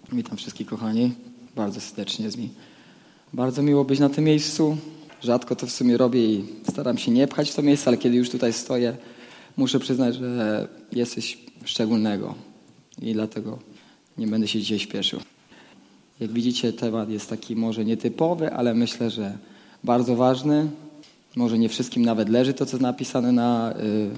Witam wszystkich kochani, bardzo serdecznie jest mi bardzo miło być na tym miejscu. Rzadko to w sumie robię i staram się nie pchać w to miejsce, ale kiedy już tutaj stoję, muszę przyznać, że jest coś szczególnego i dlatego nie będę się dzisiaj śpieszył. Jak widzicie, temat jest taki może nietypowy, ale myślę, że bardzo ważny. Może nie wszystkim nawet leży to, co jest napisane na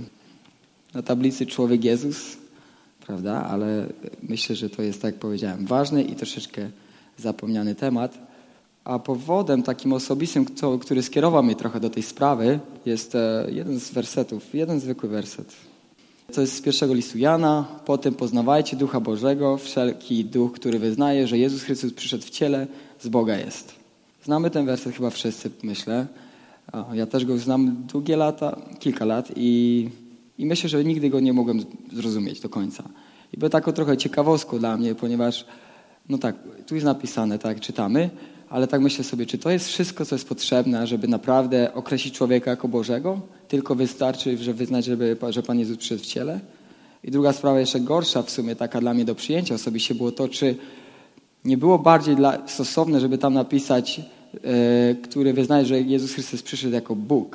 tablicy Człowiek Jezus, prawda? Ale myślę, że to jest, tak jak powiedziałem, ważny i troszeczkę zapomniany temat. A powodem takim osobistym, który skierował mnie trochę do tej sprawy, jest jeden z wersetów, jeden zwykły werset. To jest z pierwszego listu Jana. Potem poznawajcie Ducha Bożego, wszelki duch, który wyznaje, że Jezus Chrystus przyszedł w ciele, z Boga jest. Znamy ten werset chyba wszyscy, myślę. Ja też go znam kilka lat i myślę, że nigdy go nie mogłem zrozumieć do końca. I było taką trochę ciekawostką dla mnie, ponieważ, no tak, tu jest napisane, tak, czytamy, ale tak myślę sobie, czy to jest wszystko, co jest potrzebne, żeby naprawdę określić człowieka jako Bożego? Tylko wystarczy, że wyznać, że Pan Jezus przyszedł w ciele? I druga sprawa, jeszcze gorsza w sumie, taka dla mnie do przyjęcia osobiście, było to, czy nie było bardziej stosowne, żeby tam napisać, który wyznaje, że Jezus Chrystus przyszedł jako Bóg,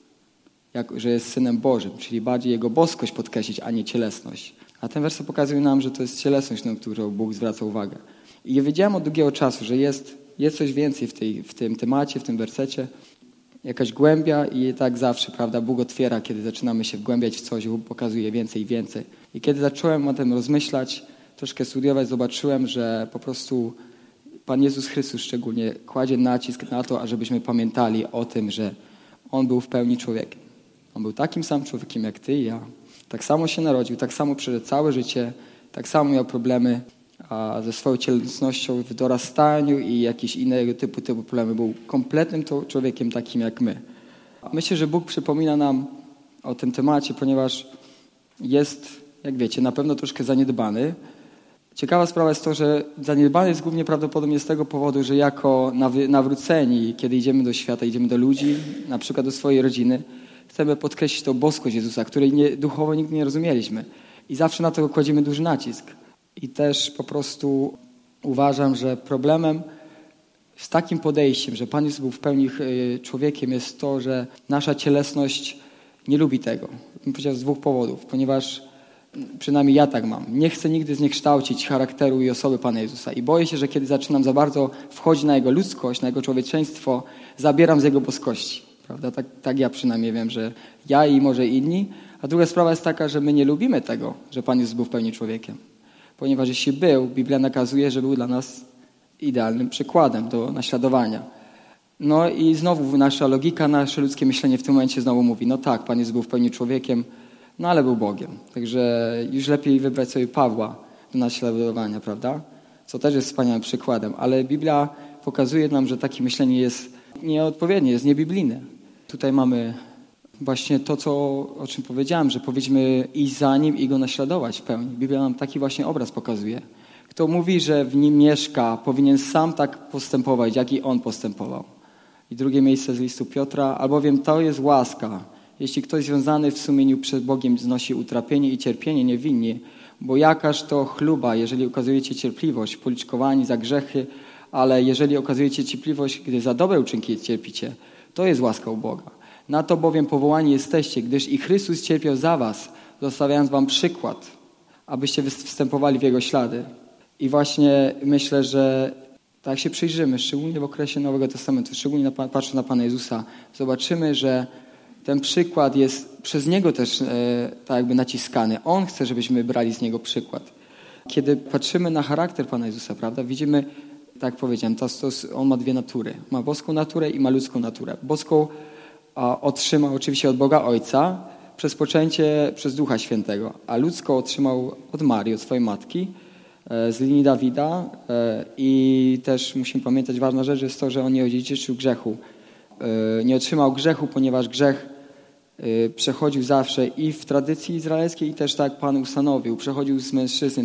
że jest Synem Bożym, czyli bardziej Jego boskość podkreślić, a nie cielesność. A ten werset pokazuje nam, że to jest cielesność, na którą Bóg zwraca uwagę. I wiedziałem od długiego czasu, że jest coś więcej w tym temacie, w tym wersecie, jakaś głębia i tak zawsze, prawda, Bóg otwiera, kiedy zaczynamy się wgłębiać w coś, Bóg pokazuje więcej i więcej. I kiedy zacząłem o tym rozmyślać, troszkę studiować, zobaczyłem, że po prostu Pan Jezus Chrystus szczególnie kładzie nacisk na to, ażebyśmy pamiętali o tym, że On był w pełni człowiekiem. On był takim samym człowiekiem jak ty i ja. Tak samo się narodził, tak samo przeszedł całe życie, tak samo miał problemy ze swoją cielesnością w dorastaniu i jakieś innego typu problemy. Był kompletnym człowiekiem takim jak my. Myślę, że Bóg przypomina nam o tym temacie, ponieważ jest, jak wiecie, na pewno troszkę zaniedbany. Ciekawa sprawa jest to, że zaniedbany jest głównie prawdopodobnie z tego powodu, że jako nawróceni, kiedy idziemy do świata, idziemy do ludzi, na przykład do swojej rodziny, chcemy podkreślić tą boskość Jezusa, której duchowo nigdy nie rozumieliśmy. I zawsze na to kładziemy duży nacisk. I też po prostu uważam, że problemem z takim podejściem, że Pan Jezus był w pełni człowiekiem, jest to, że nasza cielesność nie lubi tego. Bym powiedział z dwóch powodów, ponieważ przynajmniej ja tak mam. Nie chcę nigdy zniekształcić charakteru i osoby Pana Jezusa. I boję się, że kiedy zaczynam za bardzo wchodzić na Jego ludzkość, na Jego człowieczeństwo, zabieram z Jego boskości. Prawda? Tak ja przynajmniej wiem, że ja i może inni. A druga sprawa jest taka, że my nie lubimy tego, że Pan Jezus był w pełni człowiekiem. Ponieważ jeśli był, Biblia nakazuje, że był dla nas idealnym przykładem do naśladowania. No i znowu nasza logika, nasze ludzkie myślenie w tym momencie znowu mówi, no tak, Pan Jezus był w pełni człowiekiem, no ale był Bogiem. Także już lepiej wybrać sobie Pawła do naśladowania, prawda? Co też jest wspaniałym przykładem. Ale Biblia pokazuje nam, że takie myślenie jest nieodpowiednie, jest niebiblijne. Tutaj mamy właśnie to, o czym powiedziałem, że powinniśmy iść za Nim i Go naśladować w pełni. Biblia nam taki właśnie obraz pokazuje. Kto mówi, że w Nim mieszka, powinien sam tak postępować, jak i On postępował. I drugie miejsce z listu Piotra, albowiem to jest łaska. Jeśli ktoś związany w sumieniu przed Bogiem znosi utrapienie i cierpienie niewinnie, bo jakaż to chluba, jeżeli okazujecie cierpliwość, policzkowani za grzechy, ale jeżeli okazujecie cierpliwość, gdy za dobre uczynki cierpicie, to jest łaska u Boga. Na to bowiem powołani jesteście, gdyż i Chrystus cierpiał za was, zostawiając wam przykład, abyście wstępowali w Jego ślady. I właśnie myślę, że tak się przyjrzymy, szczególnie w okresie Nowego Testamentu, szczególnie patrząc na Pana Jezusa, zobaczymy, że ten przykład jest przez Niego też tak jakby naciskany. On chce, żebyśmy brali z Niego przykład. Kiedy patrzymy na charakter Pana Jezusa, prawda, widzimy, tak jak powiedziałem, on ma dwie natury. Ma boską naturę i ma ludzką naturę. Boską otrzymał oczywiście od Boga Ojca przez poczęcie przez Ducha Świętego, a ludzką otrzymał od Marii, od swojej matki, z linii Dawida. I też musimy pamiętać, ważna rzecz jest to, że on nie odziedziczył grzechu. Nie otrzymał grzechu, ponieważ grzech przechodził zawsze i w tradycji izraelskiej, i też tak Pan ustanowił. Przechodził z mężczyzny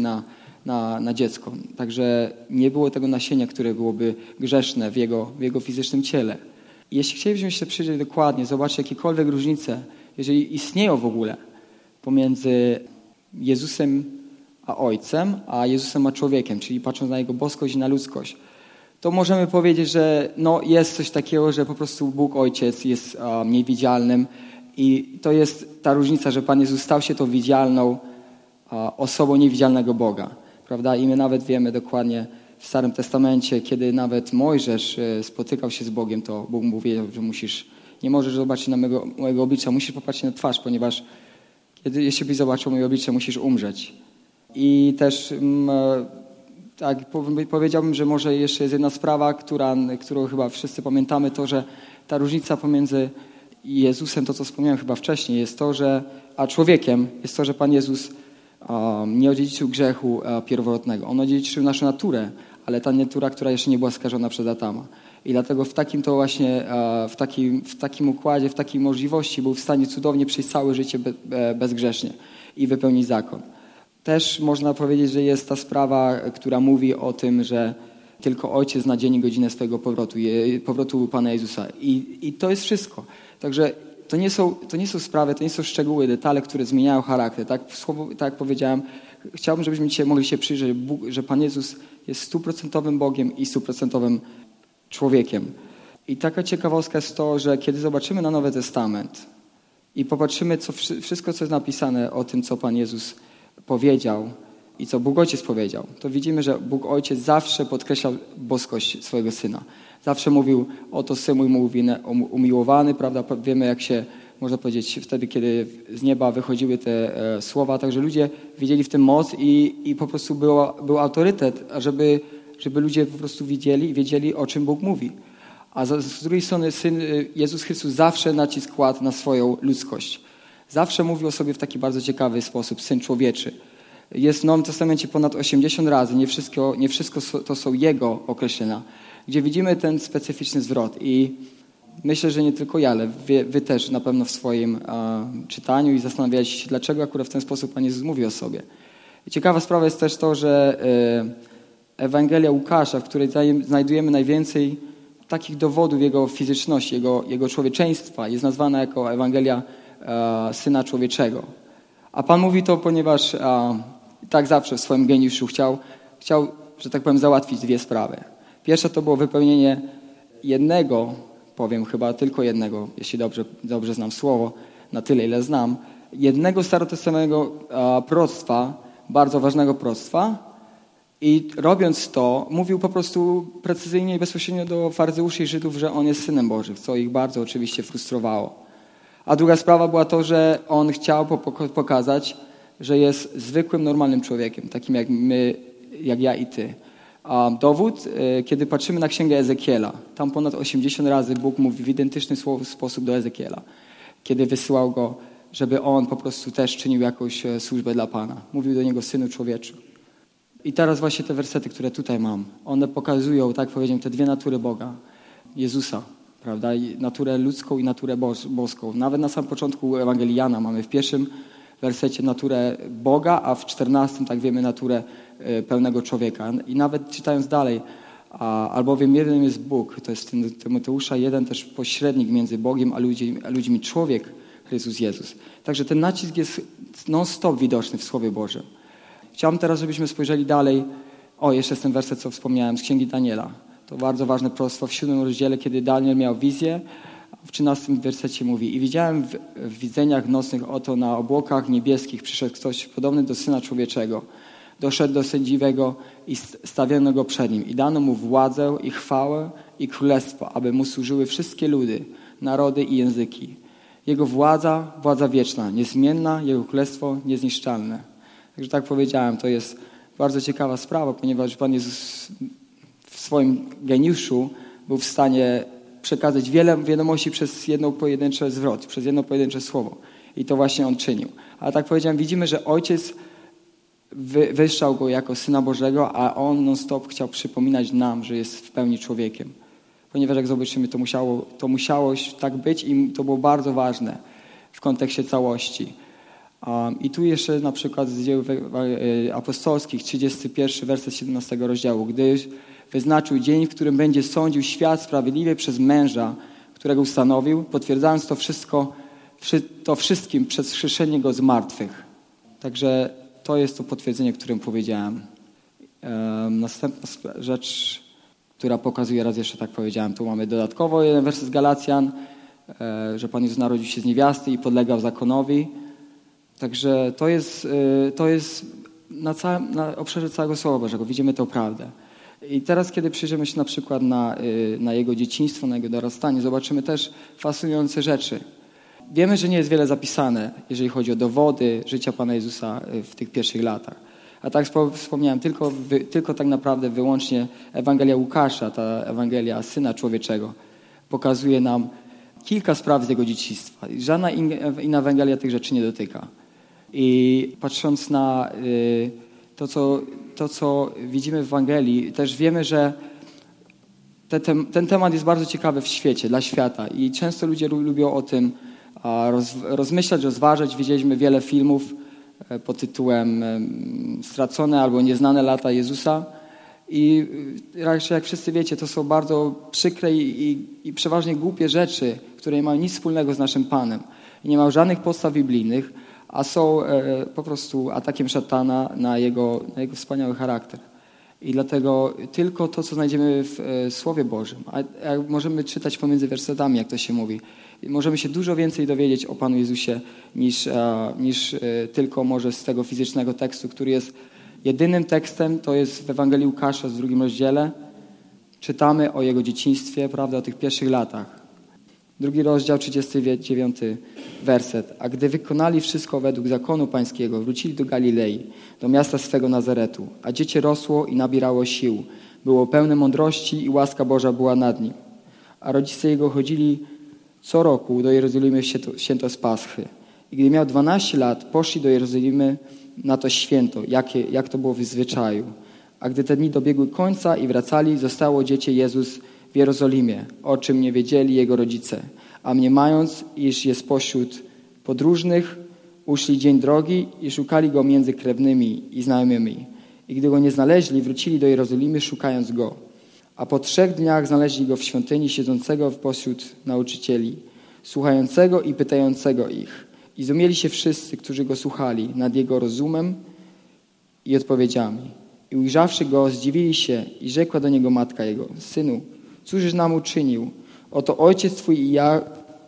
na dziecko. Także nie było tego nasienia, które byłoby grzeszne w jego fizycznym ciele. I jeśli chcielibyśmy się przyjrzeć dokładnie, zobaczyć jakiekolwiek różnice, jeżeli istnieją w ogóle, pomiędzy Jezusem a Ojcem, a Jezusem a człowiekiem, czyli patrząc na Jego boskość i na ludzkość, to możemy powiedzieć, że jest coś takiego, że po prostu Bóg Ojciec jest niewidzialnym i to jest ta różnica, że Pan Jezus stał się tą widzialną osobą niewidzialnego Boga. Prawda? I my nawet wiemy dokładnie w Starym Testamencie, kiedy nawet Mojżesz spotykał się z Bogiem, to Bóg mu powiedział, że nie możesz zobaczyć na mojego oblicza, musisz popatrzeć na twarz, ponieważ jeśli byś zobaczył moje oblicze, musisz umrzeć. I też tak powiedziałbym, że może jeszcze jest jedna sprawa, którą chyba wszyscy pamiętamy, to, że ta różnica pomiędzy Jezusem, to co wspomniałem chyba wcześniej, jest to, a człowiekiem jest to, że Pan Jezus nie odziedziczył grzechu pierworodnego. On odziedziczył naszą naturę, ale ta natura, która jeszcze nie była skażona przez Adama. I dlatego w takim to właśnie, w takim układzie, w takiej możliwości był w stanie cudownie przejść całe życie bezgrzecznie i wypełnić zakon. Też można powiedzieć, że jest ta sprawa, która mówi o tym, że tylko Ojciec zna dzień i godzinę swojego powrotu Pana Jezusa. I to jest wszystko. Także to nie są sprawy, to nie są szczegóły, detale, które zmieniają charakter. Tak jak powiedziałem, chciałbym, żebyśmy dzisiaj mogli się przyjrzeć, że Pan Jezus jest 100% Bogiem i 100% człowiekiem. I taka ciekawostka jest to, że kiedy zobaczymy na Nowy Testament i popatrzymy wszystko, co jest napisane o tym, co Pan Jezus powiedział i co Bóg Ojciec powiedział, to widzimy, że Bóg Ojciec zawsze podkreślał boskość swojego Syna. Zawsze mówił, oto Syn mój umiłowany, prawda? Wiemy, jak się, można powiedzieć, wtedy, kiedy z nieba wychodziły te słowa, także ludzie widzieli w tym moc i po prostu był autorytet, żeby ludzie po prostu wiedzieli, o czym Bóg mówi. A z drugiej strony Jezus Chrystus zawsze nacisk kładł na swoją ludzkość. Zawsze mówił o sobie w taki bardzo ciekawy sposób, Syn Człowieczy. Jest w Nowym Testamencie ponad 80 razy, nie wszystko to są Jego określenia, gdzie widzimy ten specyficzny zwrot. I myślę, że nie tylko ja, ale wy też na pewno w swoim czytaniu i zastanawialiście się, dlaczego akurat w ten sposób Pan Jezus mówi o sobie. I ciekawa sprawa jest też to, że Ewangelia Łukasza, w której znajdujemy najwięcej takich dowodów Jego fizyczności, Jego człowieczeństwa, jest nazwana jako Ewangelia Syna Człowieczego. A Pan mówi to, ponieważ tak zawsze w swoim geniuszu chciał, że tak powiem, załatwić dwie sprawy. Pierwsza to było wypełnienie jednego, powiem chyba tylko jednego, jeśli dobrze znam słowo, na tyle ile znam, jednego starotestamentowego proroctwa, bardzo ważnego proroctwa, i robiąc to, mówił po prostu precyzyjnie i bezpośrednio do faryzeuszy i Żydów, że On jest Synem Bożym, co ich bardzo oczywiście frustrowało. A druga sprawa była to, że On chciał pokazać, że jest zwykłym, normalnym człowiekiem, takim jak my, jak ja i ty. A dowód, kiedy patrzymy na Księgę Ezekiela, tam ponad 80 razy Bóg mówi w identyczny sposób do Ezekiela, kiedy wysyłał go, żeby on po prostu też czynił jakąś służbę dla Pana. Mówił do niego, Synu Człowieczy. I teraz właśnie te wersety, które tutaj mam, one pokazują, tak powiedziałem, te dwie natury Boga, Jezusa, prawda? Naturę ludzką i naturę boską. Nawet na samym początku Ewangelii Jana mamy w pierwszym wersecie naturę Boga, a w 14 tak wiemy naturę pełnego człowieka. I nawet czytając dalej, albowiem jeden jest Bóg, to jest Tymoteusza 1 też pośrednik między Bogiem a ludźmi, człowiek Chrystus Jezus. Także ten nacisk jest non-stop widoczny w Słowie Bożym. Chciałbym teraz, żebyśmy spojrzeli dalej. Jeszcze jest ten werset, co wspomniałem, z Księgi Daniela. To bardzo ważne proroctwo w 7 rozdziale, kiedy Daniel miał wizję. W 13 wersecie mówi: I widziałem w widzeniach nocnych, oto na obłokach niebieskich przyszedł ktoś podobny do Syna Człowieczego. Doszedł do sędziwego i stawiono go przed nim. I dano mu władzę i chwałę i królestwo, aby mu służyły wszystkie ludy, narody i języki. Jego władza wieczna, niezmienna, Jego królestwo niezniszczalne. Także tak powiedziałem, to jest bardzo ciekawa sprawa, ponieważ Pan Jezus w swoim geniuszu był w stanie przekazać wiele wiadomości przez jedno pojedyncze zwrot, przez jedno pojedyncze słowo. I to właśnie On czynił. Ale tak powiedziałem, widzimy, że Ojciec wyszczał Go jako Syna Bożego, a On non-stop chciał przypominać nam, że jest w pełni człowiekiem. Ponieważ jak zobaczymy, to musiało tak być i to było bardzo ważne w kontekście całości. I tu jeszcze na przykład z Dzieł Apostolskich, 31 werset 17 rozdziału. Gdyż wyznaczył dzień, w którym będzie sądził świat sprawiedliwie przez męża, którego ustanowił, potwierdzając to wszystkim przez wskrzeszenie Go z martwych. Także to jest to potwierdzenie, o którym powiedziałem. Następna rzecz, która pokazuje, raz jeszcze tak powiedziałem, tu mamy dodatkowo jeden werset z Galacjan, że Pan Jezus narodził się z niewiasty i podlegał zakonowi. Także to jest na obszarze całego Słowa Bożego. Widzimy tę prawdę. I teraz, kiedy przyjrzymy się na przykład na Jego dzieciństwo, na Jego dorastanie, zobaczymy też fascynujące rzeczy. Wiemy, że nie jest wiele zapisane, jeżeli chodzi o dowody życia Pana Jezusa w tych pierwszych latach. A tak wspomniałem, tylko tak naprawdę wyłącznie Ewangelia Łukasza, ta Ewangelia Syna Człowieczego, pokazuje nam kilka spraw z Jego dzieciństwa. Żadna inna Ewangelia tych rzeczy nie dotyka. I patrząc na to, co widzimy w Ewangelii, też wiemy, że ten temat jest bardzo ciekawy w świecie, dla świata. I często ludzie lubią o tym rozmyślać, rozważać. Widzieliśmy wiele filmów pod tytułem Stracone albo Nieznane lata Jezusa. I raczej, jak wszyscy wiecie, to są bardzo przykre i przeważnie głupie rzeczy, które nie mają nic wspólnego z naszym Panem. I nie mają żadnych podstaw biblijnych, a są po prostu atakiem szatana na jego wspaniały charakter. I dlatego tylko to, co znajdziemy w Słowie Bożym, a możemy czytać pomiędzy wersetami, jak to się mówi, możemy się dużo więcej dowiedzieć o Panu Jezusie niż tylko może z tego fizycznego tekstu, który jest jedynym tekstem, to jest w Ewangelii Łukasza w 2 rozdziale. Czytamy o Jego dzieciństwie, prawda, o tych pierwszych latach. 2 rozdział, 39 werset. A gdy wykonali wszystko według zakonu pańskiego, wrócili do Galilei, do miasta swego Nazaretu. A dziecię rosło i nabierało sił. Było pełne mądrości i łaska Boża była nad nim. A rodzice jego chodzili co roku do Jerozolimy w święto z Paschy. I gdy miał 12 lat, poszli do Jerozolimy na to święto, jak to było w zwyczaju. A gdy te dni dobiegły końca i wracali, zostało dziecię Jezus w Jerozolimie, o czym nie wiedzieli jego rodzice. A mniemając, iż jest pośród podróżnych, uszli dzień drogi i szukali go między krewnymi i znajomymi. I gdy go nie znaleźli, wrócili do Jerozolimy, szukając go. A po 3 dniach znaleźli go w świątyni, siedzącego pośród nauczycieli, słuchającego i pytającego ich. I zdumieli się wszyscy, którzy go słuchali, nad jego rozumem i odpowiedziami. I ujrzawszy go, zdziwili się i rzekła do niego matka jego: Synu, cóżeś nam uczynił? Oto ojciec twój i ja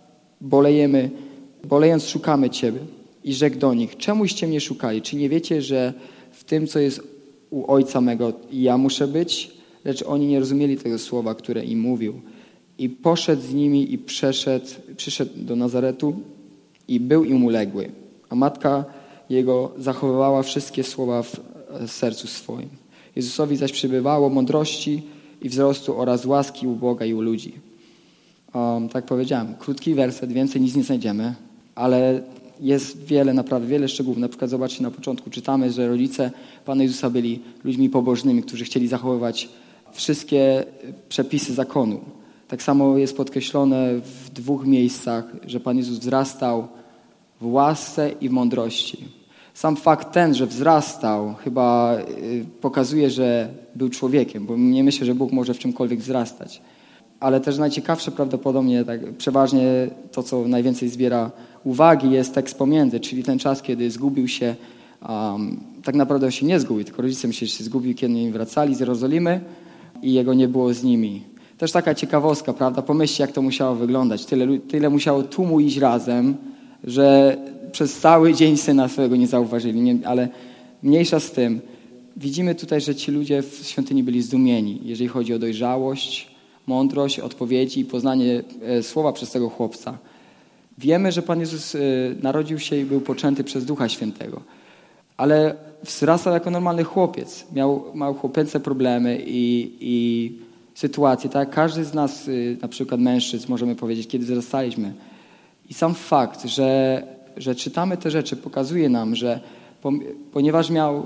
bolejąc szukamy ciebie. I rzekł do nich: czemuście mnie szukali? Czy nie wiecie, że w tym, co jest u ojca mego, i ja muszę być? Lecz oni nie rozumieli tego słowa, które im mówił. I poszedł z nimi i przyszedł do Nazaretu i był im uległy. A matka jego zachowywała wszystkie słowa w sercu swoim. Jezusowi zaś przybywało mądrości i wzrostu oraz łaski u Boga i u ludzi. Tak powiedziałem, krótki werset, więcej nic nie znajdziemy, ale jest naprawdę wiele szczegółów. Na przykład zobaczcie, na początku czytamy, że rodzice Pana Jezusa byli ludźmi pobożnymi, którzy chcieli zachowywać wszystkie przepisy zakonu. Tak samo jest podkreślone w 2 miejscach, że Pan Jezus wzrastał w łasce i w mądrości. Sam fakt ten, że wzrastał, chyba pokazuje, że był człowiekiem, bo nie myślę, że Bóg może w czymkolwiek wzrastać. Ale też najciekawsze prawdopodobnie, tak przeważnie to, co najwięcej zbiera uwagi, jest tekst pomiędzy, czyli ten czas, kiedy zgubił się, tak naprawdę się nie zgubił, tylko rodzice myśleli, że się zgubił, kiedy oni wracali z Jerozolimy i jego nie było z nimi. Też taka ciekawostka, prawda? Pomyślcie, jak to musiało wyglądać. Tyle musiało tłumu iść razem, że przez cały dzień syna swojego nie zauważyli. Ale mniejsza z tym. Widzimy tutaj, że ci ludzie w świątyni byli zdumieni, jeżeli chodzi o dojrzałość, mądrość, odpowiedzi i poznanie słowa przez tego chłopca. Wiemy, że Pan Jezus narodził się i był poczęty przez Ducha Świętego. Ale wzrastał jako normalny chłopiec. Miał chłopięce problemy i sytuacje. Tak jak każdy z nas, na przykład mężczyzn, możemy powiedzieć, kiedy wzrastaliśmy. I sam fakt, że czytamy te rzeczy, pokazuje nam, że ponieważ miał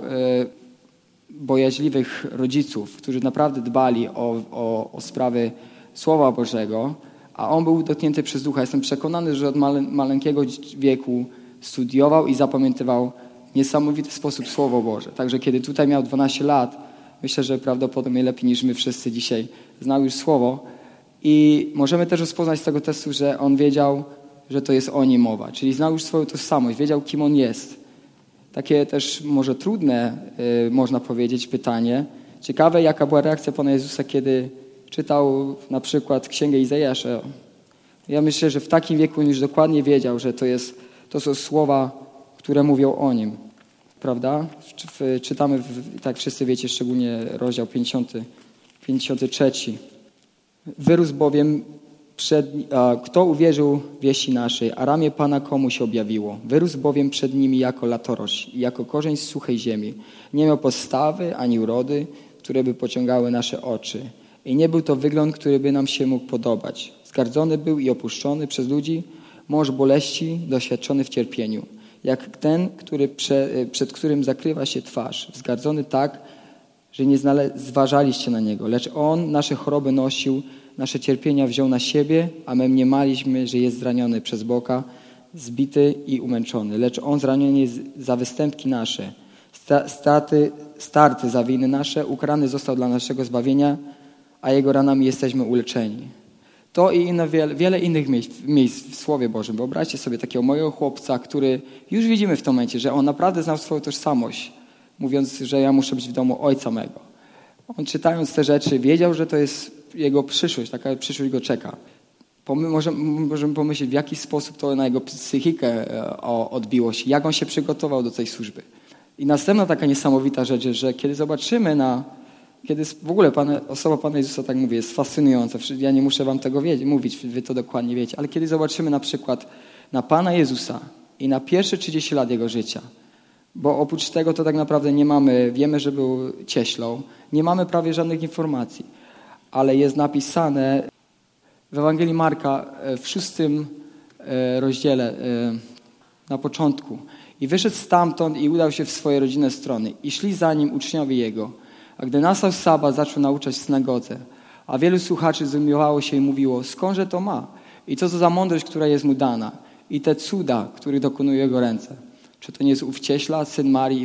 bojaźliwych rodziców, którzy naprawdę dbali o sprawy Słowa Bożego, a on był dotknięty przez Ducha. Jestem przekonany, że od maleńkiego wieku studiował i zapamiętywał w niesamowity sposób Słowo Boże. Także kiedy tutaj miał 12 lat, myślę, że prawdopodobnie lepiej niż my wszyscy dzisiaj znał już Słowo. I możemy też rozpoznać z tego tekstu, że on wiedział, że to jest o nim mowa. Czyli znał już swoją tożsamość, wiedział, kim on jest. Takie też może trudne, można powiedzieć, pytanie. Ciekawe, jaka była reakcja Pana Jezusa, kiedy czytał na przykład Księgę Izajasza. Ja myślę, że w takim wieku on już dokładnie wiedział, że to są słowa, które mówią o Nim. Prawda? Czytamy, tak wszyscy wiecie, szczególnie rozdział 53. Wyrósł bowiem kto uwierzył wieści naszej, a ramię Pana komu się objawiło. Wyrósł bowiem przed nimi jako latorość i jako korzeń z suchej ziemi. Nie miał postawy ani urody, które by pociągały nasze oczy. I nie był to wygląd, który by nam się mógł podobać. Zgardzony był i opuszczony przez ludzi, mąż boleści, doświadczony w cierpieniu. Jak ten, przed którym zakrywa się twarz. Wzgardzony tak, że nie zważaliście na Niego. Lecz On nasze choroby nosił, nasze cierpienia wziął na siebie, a my mniemaliśmy, że jest zraniony przez Boga, zbity i umęczony. Lecz On zraniony jest za występki nasze, starty za winy nasze, ukarany został dla naszego zbawienia, a Jego ranami jesteśmy uleczeni. To i wiele innych miejsc w Słowie Bożym. Wyobraźcie sobie takiego mojego chłopca, który już widzimy w tym momencie, że on naprawdę znał swoją tożsamość, mówiąc, że ja muszę być w domu ojca mego. On czytając te rzeczy wiedział, że to jest jego przyszłość, taka przyszłość go czeka. Możemy pomyśleć, w jaki sposób to na jego psychikę odbiło się, jak on się przygotował do tej służby. I następna taka niesamowita rzecz, że kiedy zobaczymy kiedy w ogóle osoba Pana Jezusa, tak mówię, jest fascynująca. Ja nie muszę wam tego mówić, wy to dokładnie wiecie. Ale kiedy zobaczymy na przykład na Pana Jezusa i na pierwsze 30 lat Jego życia, bo oprócz tego to tak naprawdę wiemy, że był cieślą, nie mamy prawie żadnych informacji, ale jest napisane w Ewangelii Marka w 6 rozdziale na początku. I wyszedł stamtąd i udał się w swoje rodzinne strony. I szli za nim uczniowie Jego. A gdy nastał sabat, zaczął nauczać w synagodze. A wielu słuchaczy zdumiewało się i mówiło, skądże to ma? I co to za mądrość, która jest mu dana? I te cuda, których dokonują Jego ręce. Czy to nie jest ów cieśla, syn Marii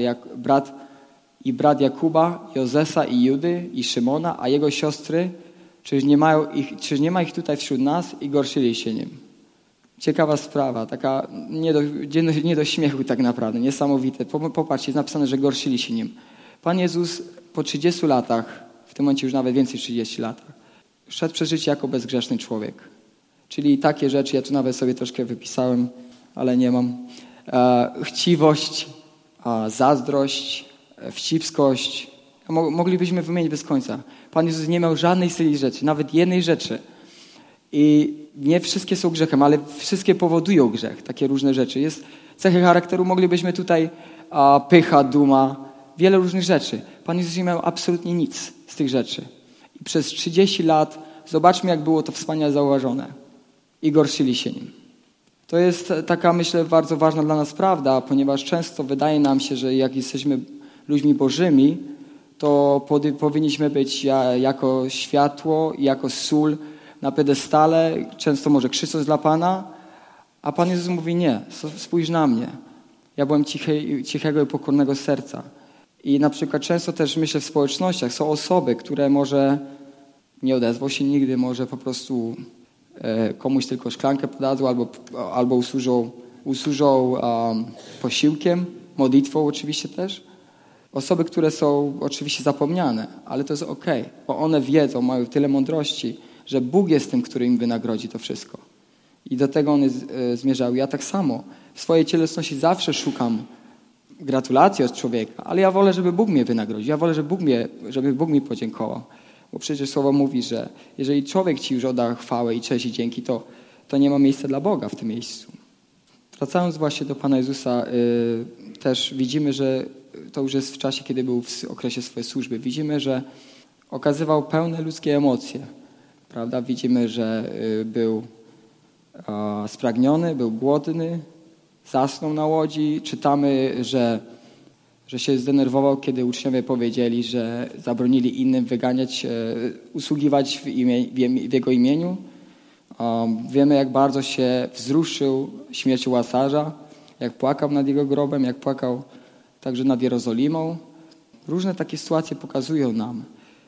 i brat Jakuba, Jozesa i Judy i Szymona, a jego siostry? Czyż nie ma ich tutaj wśród nas? I gorszyli się nim. Ciekawa sprawa, taka nie do śmiechu tak naprawdę, niesamowite. Popatrzcie, jest napisane, że gorszyli się nim. Pan Jezus po 30 latach, w tym momencie już nawet więcej 30 latach, szedł przez życie jako bezgrzeszny człowiek. Czyli takie rzeczy, ja tu nawet sobie troszkę wypisałem, ale nie mam. Chciwość, zazdrość, wścibskość. Moglibyśmy wymienić bez końca. Pan Jezus nie miał żadnej z tych rzeczy, nawet jednej rzeczy. I nie wszystkie są grzechem, ale wszystkie powodują grzech, takie różne rzeczy. Jest cechy charakteru, moglibyśmy tutaj pycha, duma, wiele różnych rzeczy. Pan Jezus nie miał absolutnie nic z tych rzeczy. I przez 30 lat zobaczmy, jak było to wspaniale zauważone. I gorszyli się nim. To jest taka, myślę, bardzo ważna dla nas prawda, ponieważ często wydaje nam się, że jak jesteśmy ludźmi bożymi, to powinniśmy być jako światło, jako sól na piedestale, często może krzycząc dla Pana, a Pan Jezus mówi nie, spójrz na mnie. Ja byłem cichego i pokornego serca. I na przykład często też myślę w społecznościach są osoby, które może nie odezwą się nigdy, może po prostu komuś tylko szklankę podadzą albo usłużą posiłkiem, modlitwą oczywiście też. Osoby, które są oczywiście zapomniane, ale to jest okej, bo one wiedzą, mają tyle mądrości, że Bóg jest tym, który im wynagrodzi to wszystko. I do tego one zmierzały. Ja tak samo w swojej cielesności zawsze szukam gratulacji od człowieka, ale ja wolę, żeby Bóg mnie wynagrodził. Ja wolę, żeby Bóg mi podziękował. Bo przecież Słowo mówi, że jeżeli człowiek ci już odda chwałę i cześć i dzięki, to nie ma miejsca dla Boga w tym miejscu. Wracając właśnie do Pana Jezusa, też widzimy, że to już jest w czasie, kiedy był w okresie swojej służby. Widzimy, że okazywał pełne ludzkie emocje. Prawda? Widzimy, że był spragniony, był głodny, zasnął na łodzi. Czytamy, że się zdenerwował, kiedy uczniowie powiedzieli, że zabronili innym wyganiać, usługiwać w Jego imieniu. Wiemy, jak bardzo się wzruszył śmiercią Łazarza, jak płakał nad Jego grobem, jak płakał także nad Jerozolimą. Różne takie sytuacje pokazują nam,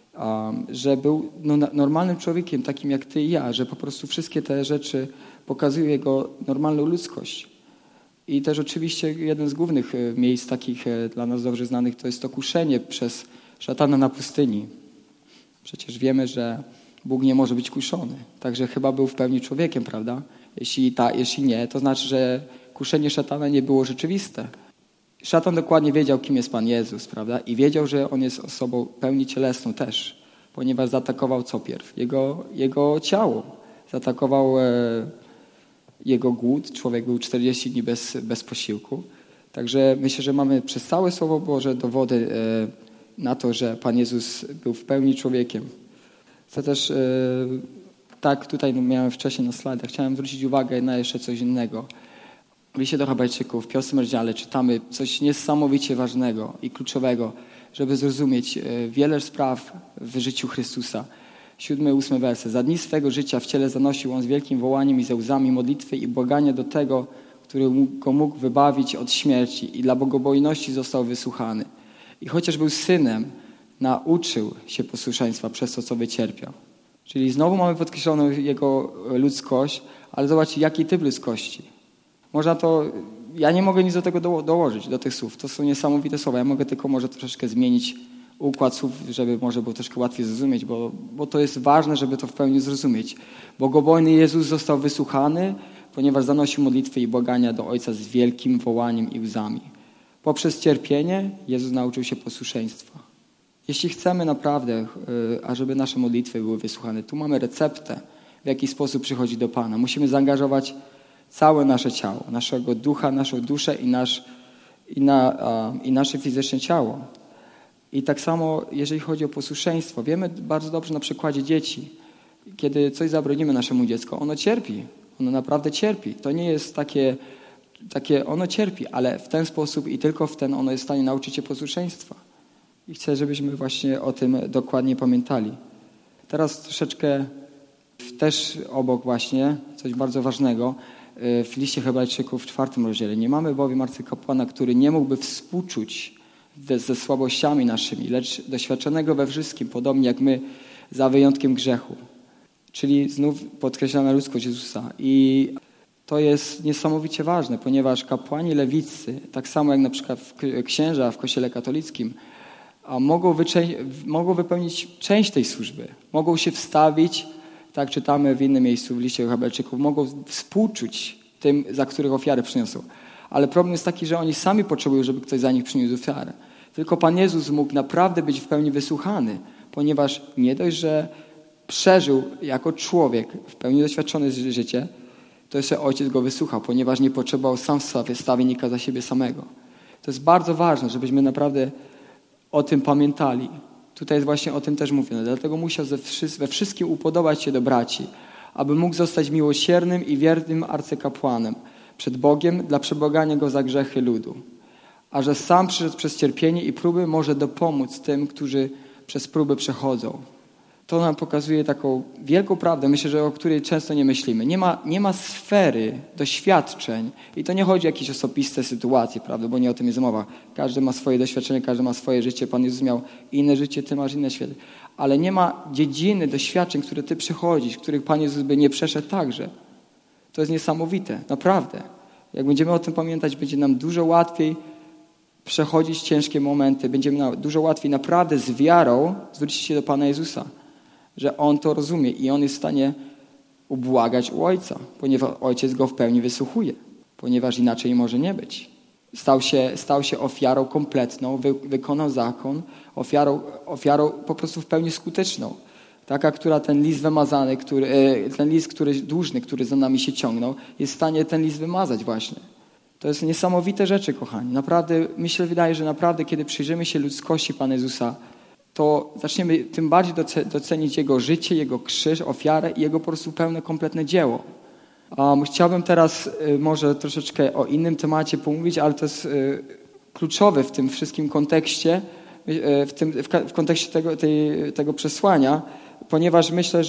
że był normalnym człowiekiem, takim jak ty i ja, że po prostu wszystkie te rzeczy pokazują Jego normalną ludzkość. I też oczywiście jeden z głównych miejsc takich dla nas dobrze znanych to jest to kuszenie przez szatana na pustyni. Przecież wiemy, że Bóg nie może być kuszony. Także chyba był w pełni człowiekiem, prawda? Jeśli nie, to znaczy, że kuszenie szatana nie było rzeczywiste. Szatan dokładnie wiedział, kim jest Pan Jezus, prawda? I wiedział, że On jest osobą pełni cielesną też, ponieważ zaatakował co pierw? Jego ciało. Zaatakował jego głód. Człowiek był 40 dni bez posiłku. Także myślę, że mamy przez całe Słowo Boże dowody na to, że Pan Jezus był w pełni człowiekiem. Chcę też, tak tutaj miałem wcześniej na slajdach, chciałem zwrócić uwagę na jeszcze coś innego. W liście do Hebrajczyków w 5 rozdziale czytamy coś niesamowicie ważnego i kluczowego, żeby zrozumieć wiele spraw w życiu Chrystusa. 7, 8 werset. Za dni swego życia w ciele zanosił On z wielkim wołaniem i ze łzami modlitwy i błagania do tego, który go mógł wybawić od śmierci i dla bogobojności został wysłuchany. I chociaż był synem, nauczył się posłuszeństwa przez to, co wycierpiał. Czyli znowu mamy podkreśloną jego ludzkość, ale zobaczcie, jaki typ ludzkości. Można to, ja nie mogę nic do tego dołożyć, do tych słów. To są niesamowite słowa. Ja mogę tylko może troszeczkę zmienić układ słów, żeby może było troszkę łatwiej zrozumieć, bo to jest ważne, żeby to w pełni zrozumieć. Bogobojny Jezus został wysłuchany, ponieważ zanosił modlitwy i błagania do Ojca z wielkim wołaniem i łzami. Poprzez cierpienie Jezus nauczył się posłuszeństwa. Jeśli chcemy naprawdę, ażeby nasze modlitwy były wysłuchane, tu mamy receptę, w jaki sposób przychodzi do Pana. Musimy zaangażować całe nasze ciało, naszego ducha, naszą duszę i nasze fizyczne ciało. I tak samo, jeżeli chodzi o posłuszeństwo, wiemy bardzo dobrze na przykładzie dzieci, kiedy coś zabronimy naszemu dziecku, ono cierpi, ono naprawdę cierpi. To nie jest takie ono cierpi, ale w ten sposób i tylko w ten ono jest w stanie nauczyć się posłuszeństwa. I chcę, żebyśmy właśnie o tym dokładnie pamiętali. Teraz troszeczkę też obok właśnie, coś bardzo ważnego, w liście Hebrajczyków w 4 rozdziale. Nie mamy bowiem arcykapłana, który nie mógłby współczuć ze słabościami naszymi, lecz doświadczonego we wszystkim, podobnie jak my, za wyjątkiem grzechu. Czyli znów podkreślana ludzkość Jezusa. I to jest niesamowicie ważne, ponieważ kapłani lewiccy, tak samo jak na przykład księża w Kościele katolickim, mogą wypełnić część tej służby. Mogą się wstawić, tak czytamy w innym miejscu w liście Hebrajczyków, mogą współczuć tym, za których ofiarę przyniosą. Ale problem jest taki, że oni sami potrzebują, żeby ktoś za nich przyniósł ofiarę. Tylko Pan Jezus mógł naprawdę być w pełni wysłuchany, ponieważ nie dość, że przeżył jako człowiek w pełni doświadczone życie, to jeszcze Ojciec go wysłuchał, ponieważ nie potrzebował sam stawiennika za siebie samego. To jest bardzo ważne, żebyśmy naprawdę o tym pamiętali. Tutaj jest właśnie o tym też mówione. Dlatego musiał we wszystkim upodobać się do braci, aby mógł zostać miłosiernym i wiernym arcykapłanem przed Bogiem dla przebłagania go za grzechy ludu. A że sam przyszedł przez cierpienie i próby, może dopomóc tym, którzy przez próby przechodzą. To nam pokazuje taką wielką prawdę, myślę, że o której często nie myślimy. Nie ma sfery doświadczeń i to nie chodzi o jakieś osobiste sytuacje, prawda, bo nie o tym jest mowa. Każdy ma swoje doświadczenie, każdy ma swoje życie. Pan Jezus miał inne życie, ty masz inne świat. Ale nie ma dziedziny doświadczeń, które ty przechodzisz, których Pan Jezus by nie przeszedł także. To jest niesamowite, naprawdę. Jak będziemy o tym pamiętać, będzie nam dużo łatwiej przechodzić ciężkie momenty. Będziemy dużo łatwiej naprawdę z wiarą zwrócić się do Pana Jezusa, że On to rozumie i On jest w stanie ubłagać u Ojca, ponieważ Ojciec go w pełni wysłuchuje, ponieważ inaczej może nie być. Stał się ofiarą kompletną, wykonał zakon, ofiarą po prostu w pełni skuteczną. Taka, która ten list wymazany, ten list, dłużny, który za nami się ciągnął, jest w stanie ten list wymazać właśnie. To jest niesamowite rzeczy, kochani. Naprawdę, wydaje, że naprawdę, kiedy przyjrzymy się ludzkości Pana Jezusa, to zaczniemy tym bardziej docenić Jego życie, Jego krzyż, ofiarę i Jego po prostu pełne, kompletne dzieło. Chciałbym teraz może troszeczkę o innym temacie pomówić, ale to jest kluczowe w tym wszystkim kontekście, w kontekście tego przesłania, ponieważ myślę,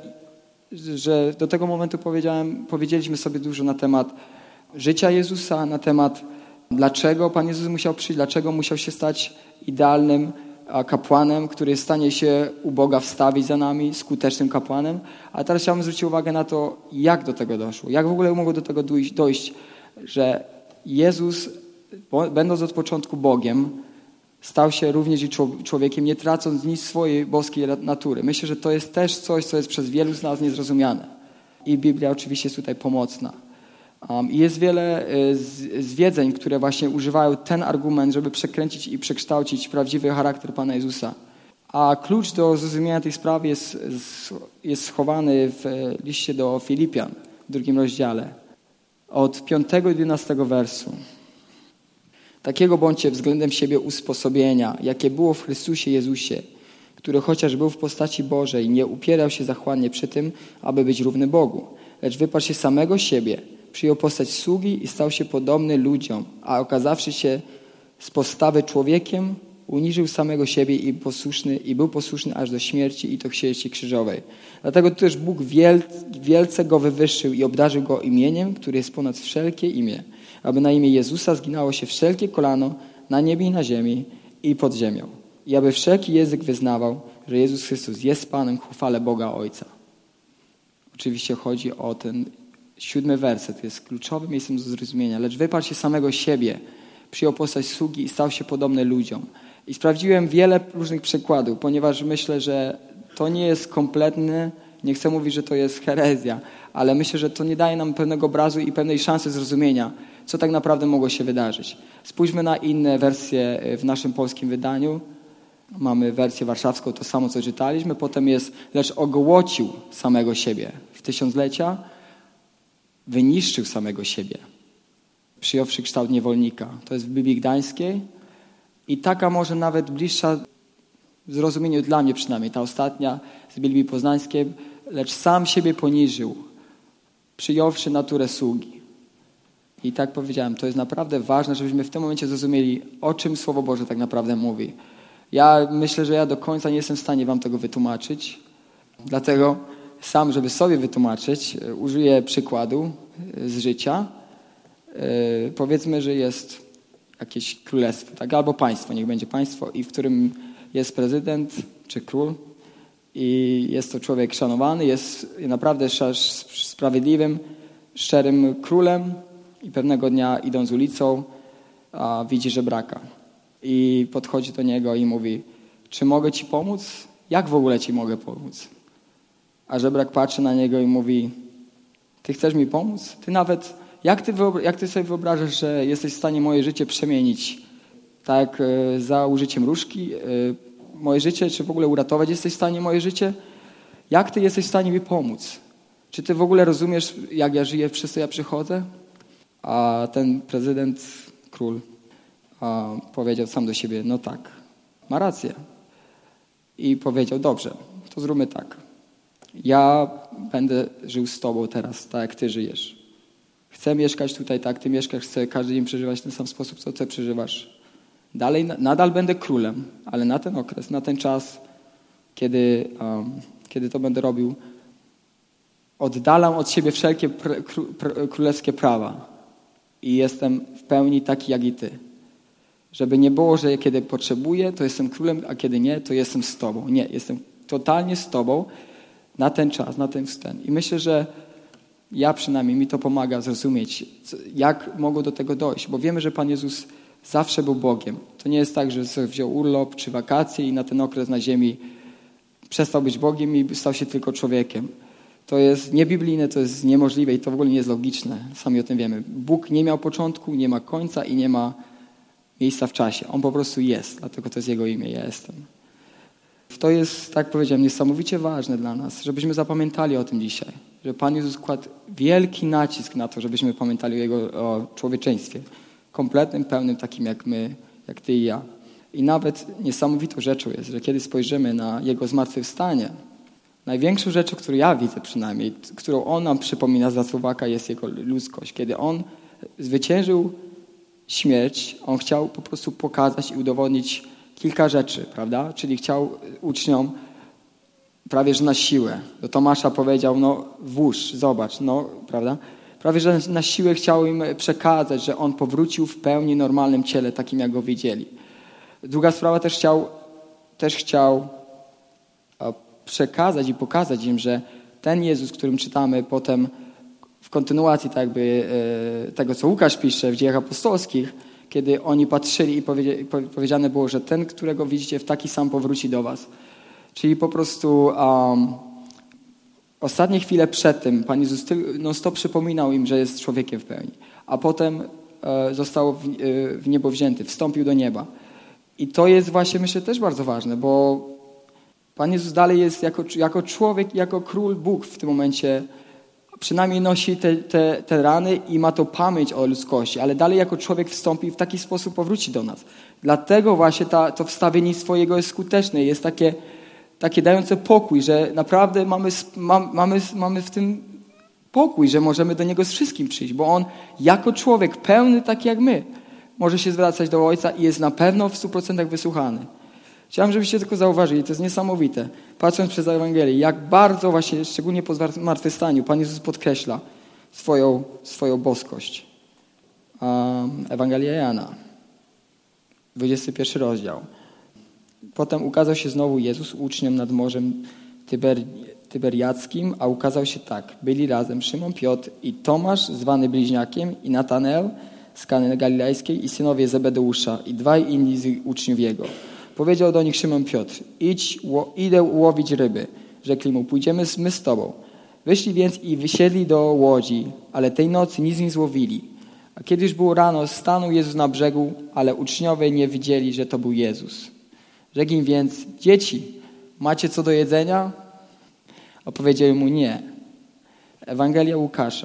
że do tego momentu powiedzieliśmy sobie dużo na temat życia Jezusa, na temat dlaczego Pan Jezus musiał przyjść, dlaczego musiał się stać idealnym kapłanem, który jest w stanie się u Boga wstawić za nami, skutecznym kapłanem. A teraz chciałbym zwrócić uwagę na to, jak do tego doszło. Jak w ogóle mogło do tego dojść, że Jezus, będąc od początku Bogiem, stał się również i człowiekiem, nie tracąc nic swojej boskiej natury. Myślę, że to jest też coś, co jest przez wielu z nas niezrozumiane. I Biblia oczywiście jest tutaj pomocna. I jest wiele zwiedzeń, które właśnie używają ten argument, żeby przekręcić i przekształcić prawdziwy charakter Pana Jezusa. A klucz do zrozumienia tej sprawy jest schowany w liście do Filipian, w 2 rozdziale, od 5 do 11 wersu. Takiego bądźcie względem siebie usposobienia, jakie było w Chrystusie Jezusie, który chociaż był w postaci Bożej, nie upierał się zachłannie przy tym, aby być równy Bogu, lecz wyparł się samego siebie, przyjął postać sługi i stał się podobny ludziom, a okazawszy się z postawy człowiekiem, uniżył samego siebie i był posłuszny aż do śmierci i to śmierci krzyżowej. Dlatego też Bóg wielce go wywyższył i obdarzył go imieniem, które jest ponad wszelkie imię, aby na imię Jezusa zginało się wszelkie kolano na niebie i na ziemi i pod ziemią. I aby wszelki język wyznawał, że Jezus Chrystus jest Panem ku chwale Boga Ojca. Oczywiście chodzi o ten 7 werset, jest kluczowym miejscem do zrozumienia. Lecz wyparł się samego siebie, przyjął postać sługi i stał się podobny ludziom. I sprawdziłem wiele różnych przykładów, ponieważ myślę, że to nie jest kompletny, nie chcę mówić, że to jest herezja, ale myślę, że to nie daje nam pewnego obrazu i pewnej szansy zrozumienia, co tak naprawdę mogło się wydarzyć. Spójrzmy na inne wersje w naszym polskim wydaniu. Mamy wersję warszawską, to samo co czytaliśmy. Potem jest, lecz ogołocił samego siebie w tysiąclecia, wyniszczył samego siebie, przyjąwszy kształt niewolnika. To jest w Biblii Gdańskiej i taka może nawet bliższa w zrozumieniu dla mnie przynajmniej, ta ostatnia z Biblii Poznańskiej, lecz sam siebie poniżył, przyjąwszy naturę sługi. I tak powiedziałem, to jest naprawdę ważne, żebyśmy w tym momencie zrozumieli, o czym Słowo Boże tak naprawdę mówi. Ja myślę, że ja do końca nie jestem w stanie wam tego wytłumaczyć. Dlatego sam, żeby sobie wytłumaczyć, użyję przykładu z życia. Powiedzmy, że jest jakieś królestwo, tak? Albo państwo, niech będzie państwo, i w którym jest prezydent czy król i jest to człowiek szanowany, jest naprawdę sprawiedliwym, szczerym królem i pewnego dnia idąc ulicą widzi żebraka i podchodzi do niego i mówi, czy mogę ci pomóc? Jak w ogóle ci mogę pomóc? A żebrak patrzy na niego i mówi, ty chcesz mi pomóc? Ty nawet, jak ty sobie wyobrażasz, że jesteś w stanie moje życie przemienić? Tak za użyciem różdżki moje życie, czy w ogóle uratować jesteś w stanie moje życie? Jak ty jesteś w stanie mi pomóc? Czy ty w ogóle rozumiesz, jak ja żyję, przez co ja przychodzę? A ten prezydent, król, powiedział sam do siebie, no tak, ma rację. I powiedział, dobrze, to zróbmy tak. Ja będę żył z tobą teraz, tak jak ty żyjesz. Chcę mieszkać tutaj tak, ty mieszkasz, chcę każdy dzień przeżywać w ten sam sposób, co ty przeżywasz. Nadal będę królem, ale na ten okres, na ten czas, kiedy to będę robił, oddalam od siebie wszelkie królewskie prawa i jestem w pełni taki jak i ty. Żeby nie było, że kiedy potrzebuję, to jestem królem, a kiedy nie, to jestem z tobą. Nie, jestem totalnie z tobą na ten czas, na ten wstęp. I myślę, że ja przynajmniej mi to pomaga zrozumieć, jak mogło do tego dojść. Bo wiemy, że Pan Jezus zawsze był Bogiem. To nie jest tak, że sobie wziął urlop czy wakacje i na ten okres na ziemi przestał być Bogiem i stał się tylko człowiekiem. To jest niebiblijne, to jest niemożliwe i to w ogóle nie jest logiczne. Sami o tym wiemy. Bóg nie miał początku, nie ma końca i nie ma miejsca w czasie. On po prostu jest, dlatego to jest Jego imię, ja jestem. To jest, tak powiedziałem, niesamowicie ważne dla nas, żebyśmy zapamiętali o tym dzisiaj. Że Pan Jezus kładł wielki nacisk na to, żebyśmy pamiętali o Jego człowieczeństwie. Kompletnym, pełnym, takim jak my, jak ty i ja. I nawet niesamowitą rzeczą jest, że kiedy spojrzymy na Jego zmartwychwstanie, największą rzeczą, którą ja widzę przynajmniej, którą On nam przypomina za Słowaka, jest Jego ludzkość. Kiedy On zwyciężył śmierć, On chciał po prostu pokazać i udowodnić kilka rzeczy, prawda? Czyli chciał uczniom prawie że na siłę. Do Tomasza powiedział, no włóż, zobacz, no, prawda? Prawie że na siłę chciał im przekazać, że On powrócił w pełni normalnym ciele, takim jak Go widzieli. Druga sprawa, też chciał przekazać i pokazać im, że ten Jezus, którym czytamy potem w kontynuacji tak jakby tego, co Łukasz pisze w Dziejach Apostolskich, kiedy oni patrzyli i powiedziane było, że ten, którego widzicie, w taki sam powróci do was. Czyli po prostu ostatnie chwile przed tym Pan Jezus non-stop przypominał im, że jest człowiekiem w pełni. A potem został w niebo wzięty, wstąpił do nieba. I to jest właśnie, myślę, też bardzo ważne, bo Pan Jezus dalej jest jako człowiek, jako król Bóg w tym momencie, przynajmniej nosi te rany i ma to pamięć o ludzkości, ale dalej jako człowiek wstąpi i w taki sposób powróci do nas. Dlatego właśnie to wstawiennictwo Jego jest skuteczne, jest takie dające pokój, że naprawdę mamy w tym pokój, że możemy do Niego z wszystkim przyjść, bo On jako człowiek pełny, tak jak my, może się zwracać do Ojca i jest na pewno w 100% wysłuchany. Chciałem, żebyście tylko zauważyli, to jest niesamowite, patrząc przez Ewangelię, jak bardzo właśnie, szczególnie po zmartwychwstaniu, Pan Jezus podkreśla swoją boskość. Ewangelia Jana, 21 rozdział. Potem ukazał się znowu Jezus uczniom nad Morzem Tyberiackim, a ukazał się tak. Byli razem Szymon Piotr i Tomasz, zwany Bliźniakiem, i Natanael z Kany Galilejskiej i synowie Zebedeusza i dwaj inni z uczniów Jego. Powiedział do nich Szymon Piotr, idę łowić ryby. Rzekli mu, pójdziemy my z Tobą. Wyszli więc i wysiedli do łodzi, ale tej nocy nic nie złowili. A kiedy już było rano, stanął Jezus na brzegu, ale uczniowie nie widzieli, że to był Jezus. Rzekł im więc, dzieci, macie co do jedzenia? A powiedzieli mu nie. Ewangelia Łukasza.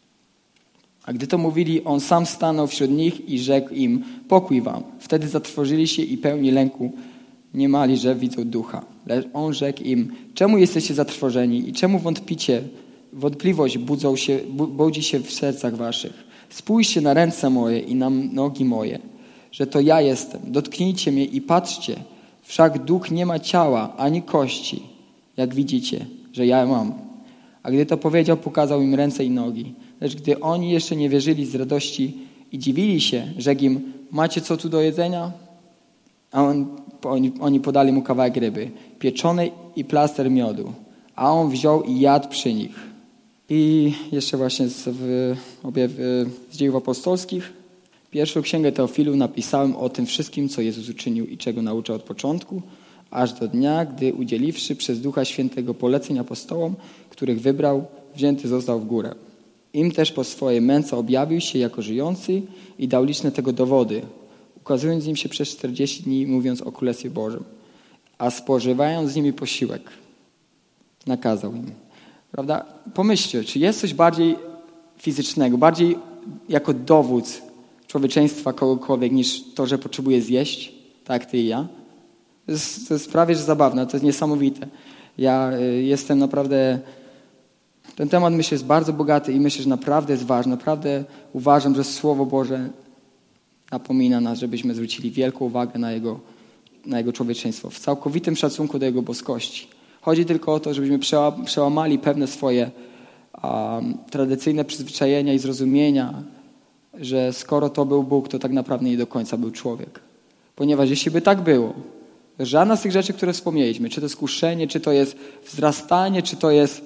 A gdy to mówili, on sam stanął wśród nich i rzekł im, pokój wam. Wtedy zatrwożyli się i pełni lęku mniemali, że widzą ducha. Lecz on rzekł im, czemu jesteście zatrwożeni i czemu wątpicie? Wątpliwość budzi się w sercach waszych. Spójrzcie na ręce moje i na nogi moje, że to ja jestem. Dotknijcie mnie i patrzcie. Wszak duch nie ma ciała, ani kości, jak widzicie, że ja mam. A gdy to powiedział, pokazał im ręce i nogi. Lecz gdy oni jeszcze nie wierzyli z radości i dziwili się, rzekł im, macie co tu do jedzenia? A oni podali mu kawałek ryby, pieczonej i plaster miodu. A on wziął i jadł przy nich. I jeszcze właśnie z Dziejów Apostolskich. Pierwszą księgę Teofilu napisałem o tym wszystkim, co Jezus uczynił i czego nauczał od początku, aż do dnia, gdy udzieliwszy przez Ducha Świętego poleceń apostołom, których wybrał, wzięty został w górę. Im też po swojej męce objawił się jako żyjący i dał liczne tego dowody, ukazując im się przez 40 dni, mówiąc o Królestwie Bożym. A spożywając z nimi posiłek, nakazał im. Prawda? Pomyślcie, czy jest coś bardziej fizycznego, bardziej jako dowód człowieczeństwa kogokolwiek niż to, że potrzebuje zjeść, tak jak ty i ja? To jest prawie że zabawne, to jest niesamowite. Ja jestem naprawdę... Ten temat, myślę, jest bardzo bogaty i myślę, że naprawdę jest ważny. Naprawdę uważam, że Słowo Boże napomina nas, żebyśmy zwrócili wielką uwagę na Jego człowieczeństwo, w całkowitym szacunku do Jego boskości. Chodzi tylko o to, żebyśmy przełamali pewne swoje tradycyjne przyzwyczajenia i zrozumienia, że skoro to był Bóg, to tak naprawdę nie do końca był człowiek. Ponieważ jeśli by tak było, żadna z tych rzeczy, które wspomnieliśmy, czy to skuszenie, czy to jest wzrastanie, czy to jest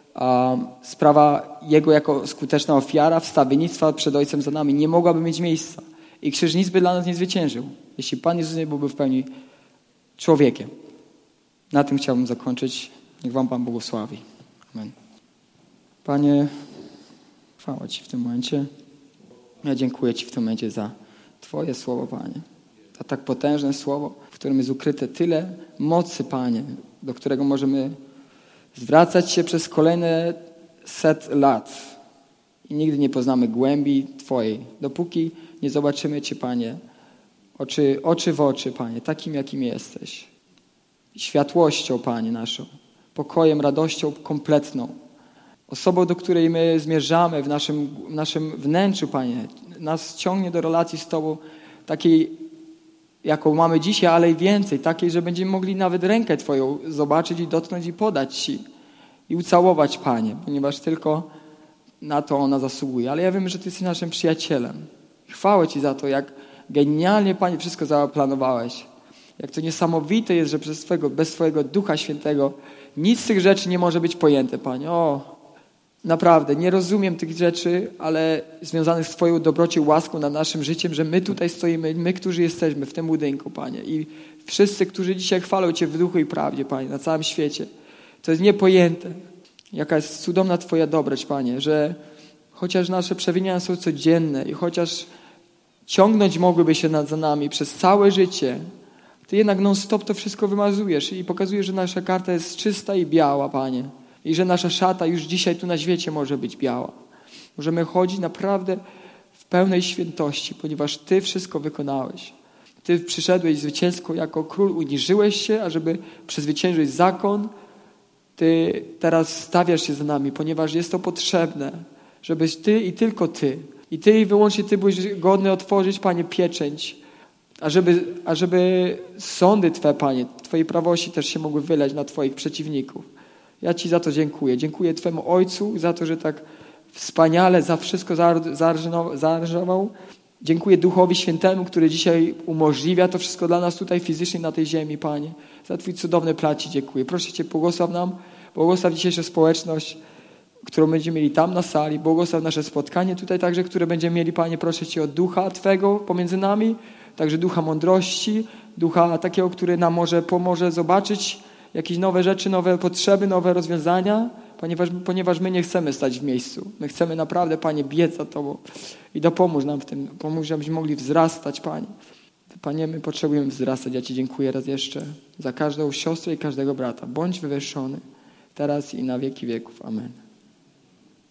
sprawa Jego jako skuteczna ofiara, wstawiennictwa przed Ojcem za nami, nie mogłaby mieć miejsca. I krzyż nic by dla nas nie zwyciężył, jeśli Pan Jezus nie byłby w pełni człowiekiem. Na tym chciałbym zakończyć. Niech Wam Pan błogosławi. Amen. Panie, chwała Ci w tym momencie. Ja dziękuję Ci w tym momencie za Twoje słowo, Panie. Za tak potężne słowo, w którym jest ukryte tyle mocy, Panie, do którego możemy zwracać się przez kolejne 100 lat i nigdy nie poznamy głębi Twojej, dopóki nie zobaczymy Cię, Panie, oczy w oczy, Panie, takim, jakim jesteś. Światłością, Panie, naszą, pokojem, radością kompletną. Osobą, do której my zmierzamy w naszym wnętrzu, Panie, nas ciągnie do relacji z Tobą takiej, jaką mamy dzisiaj, ale i więcej, takiej, że będziemy mogli nawet rękę Twoją zobaczyć i dotknąć i podać Ci i ucałować, Panie, ponieważ tylko na to ona zasługuje. Ale ja wiem, że Ty jesteś naszym przyjacielem. Chwałę Ci za to, jak genialnie, Panie, wszystko zaplanowałeś. Jak to niesamowite jest, że bez Twojego Ducha Świętego nic z tych rzeczy nie może być pojęte, Panie. O, naprawdę nie rozumiem tych rzeczy, ale związanych z Twoją dobrocią, łaską nad naszym życiem, że my tutaj stoimy, my, którzy jesteśmy w tym budynku, Panie. I wszyscy, którzy dzisiaj chwalą Cię w duchu i prawdzie, Panie, na całym świecie. To jest niepojęte, jaka jest cudowna Twoja dobroć, Panie, że chociaż nasze przewinienia są codzienne i chociaż ciągnąć mogłyby się za nami przez całe życie, Ty jednak non-stop to wszystko wymazujesz i pokazujesz, że nasza karta jest czysta i biała, Panie. I że nasza szata już dzisiaj tu na świecie może być biała. Możemy chodzić naprawdę w pełnej świętości, ponieważ Ty wszystko wykonałeś. Ty przyszedłeś zwycięsko jako król, uniżyłeś się, ażeby przezwyciężyć zakon. Ty teraz stawiasz się za nami, ponieważ jest to potrzebne, żebyś Ty i tylko Ty. I Ty i wyłącznie Ty byłeś godny otworzyć, Panie, pieczęć, ażeby sądy Twe, Panie, Twojej prawości też się mogły wylać na Twoich przeciwników. Ja Ci za to dziękuję. Dziękuję Twemu Ojcu za to, że tak wspaniale za wszystko zaaranżował. Dziękuję Duchowi Świętemu, który dzisiaj umożliwia to wszystko dla nas tutaj fizycznie na tej ziemi, Panie. Za Twój cudowny plan Ci dziękuję. Proszę Cię, błogosław nam, błogosław dzisiejszą społeczność, którą będziemy mieli tam na sali. Błogosław nasze spotkanie tutaj także, które będziemy mieli, Panie. Proszę Cię o Ducha Twego pomiędzy nami, także Ducha mądrości, Ducha takiego, który nam pomoże zobaczyć jakieś nowe rzeczy, nowe potrzeby, nowe rozwiązania, ponieważ my nie chcemy stać w miejscu. My chcemy naprawdę, Panie, biec za Tobą i dopomóż nam w tym. Pomóż, żebyśmy mogli wzrastać, Panie. Panie, my potrzebujemy wzrastać. Ja Ci dziękuję raz jeszcze za każdą siostrę i każdego brata. Bądź wywyższony teraz i na wieki wieków. Amen.